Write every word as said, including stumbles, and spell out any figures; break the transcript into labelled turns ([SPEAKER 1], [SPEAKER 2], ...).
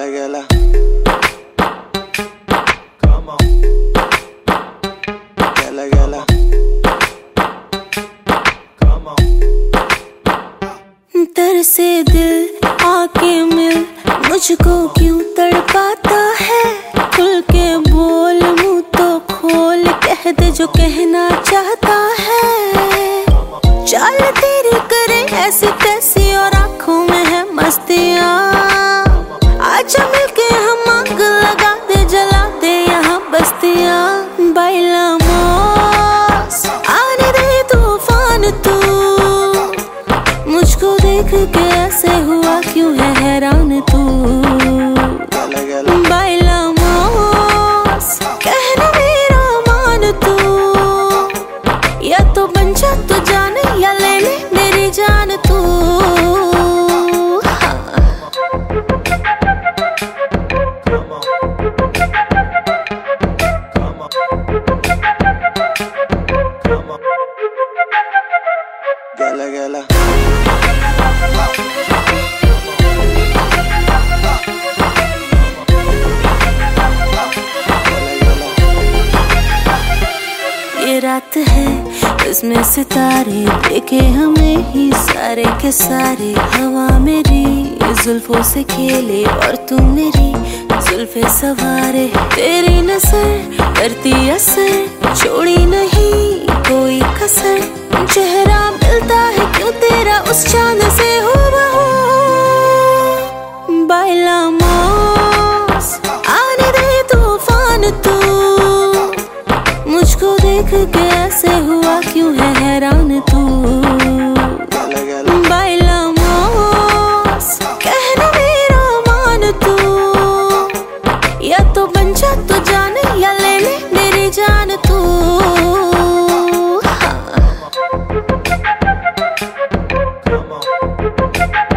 [SPEAKER 1] Gala gala. Come on. Gala gala. Come on.
[SPEAKER 2] तरसे दिल आके मिल, मुझको क्यों तड़पाता है। खुल के बोल, मुंह तो खोल, कह दे जो कहना चाहता है। चाल तेरी करे ऐसी तैसी और आँखों में है मस्तियाँ। आजा मिलके हम आग लगा दे, जला दे यहाँ बस्तियाँ। बाइलामोस आने दे तूफान तू, मुझको देख के ऐसे हुआ क्यों है हैरान तू। बाइलामोस कहना मेरा मान तू, या तो बन जा तू जान या ले ले मेरी जान तू।
[SPEAKER 1] Gala gala.
[SPEAKER 2] ये रात है, इसमें सितारे देखे हमें ही सारे के सारे। हवा मेरी जुल्फों से खेले और तू मेरी जुल्फे सवारे। तेरी नजर करती असर, छोड़ी नहीं कोई कसर। चेहरा मिलता है क्यों तेरा उस चांद से हो रहा। बाइलामोस आने दे तूफान तू, मुझको देख के ऐसे हुआ क्यों है हैरान तू। बाइलामोस कहना मेरा मान तू, या तो बन जा तू जान या ले ले मेरी जान तू।
[SPEAKER 1] Come on.